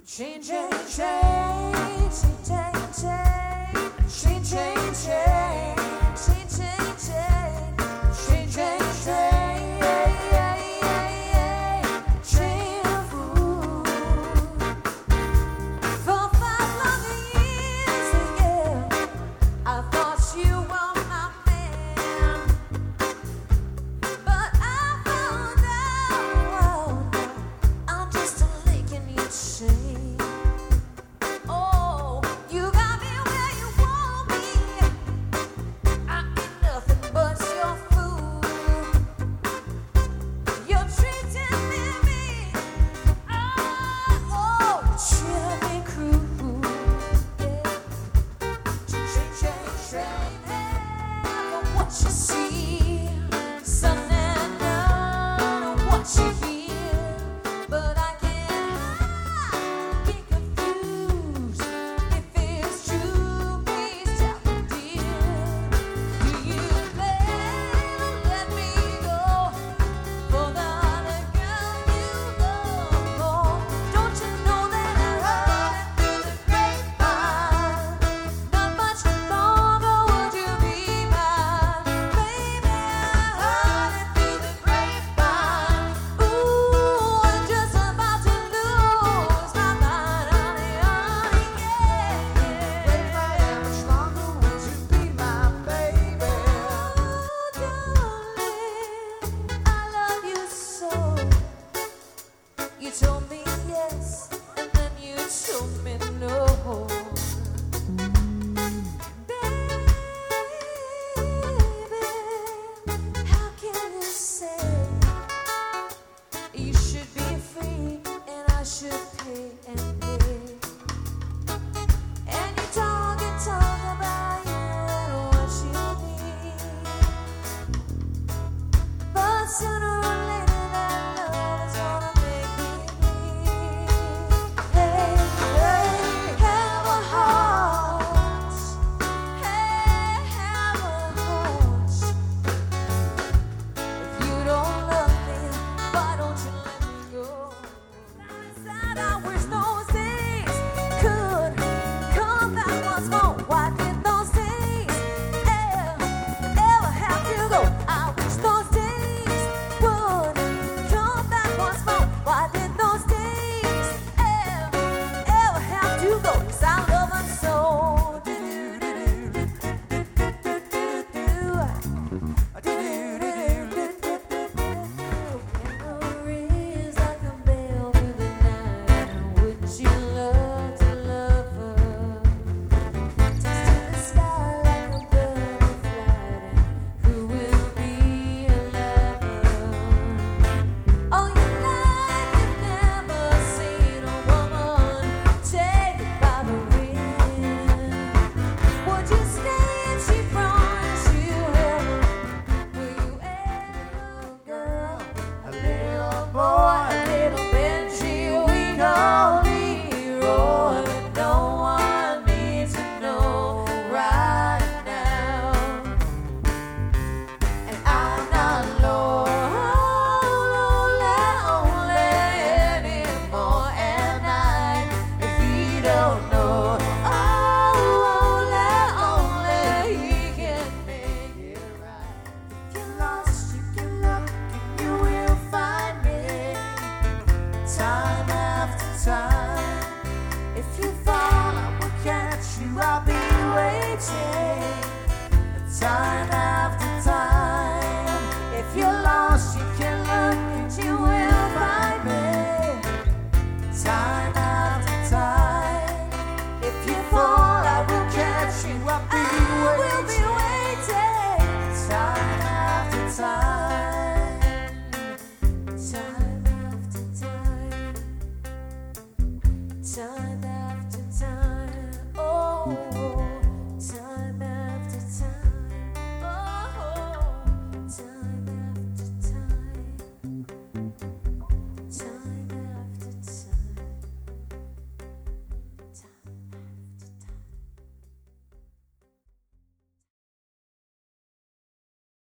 Change, change, change, change, change, change, change, change, change, change, change, change, change, food. For 5 long years, yeah, I thought you were my man, but I found out I'm just a link in your chain. You see, son, and none what you hear, but I can't get confused. If it's true, please tell me, dear. Do you let me go for the other girl you love more? Don't you know that I heard it through the grapevine? Not much longer would you be mine. You told me yes, and then you told me no. Baby, how can you say you should be free and I should pay and pay? And you talk about you and what you need, but sooner or later that love is gonna make me bleed. Hey, hey, have a heart. Hey, have a heart. If you don't love me, why don't you let me go? Sad hours, those days could come back once more. Why did those days ever have to go? I wish those days would come back once more. Why did those days ever have to go? 'Cause I love them so. Memories like a bell through the night. Wouldn't you love to love her? Touch to the sky like a bird of flight. Who will be a lover? Oh, you like you've never seen a woman taken by the wind. Would you stay if she promised you heaven? Will you ever, girl? A little boy, a little Benji, we call Leroy, but no one needs to know right now. And I'm not lonely anymore at night. If he don't know, only he can make it right. If you're lost, you can look and you will find me, time after time. If you fall, I will catch you, I'll be waiting, time after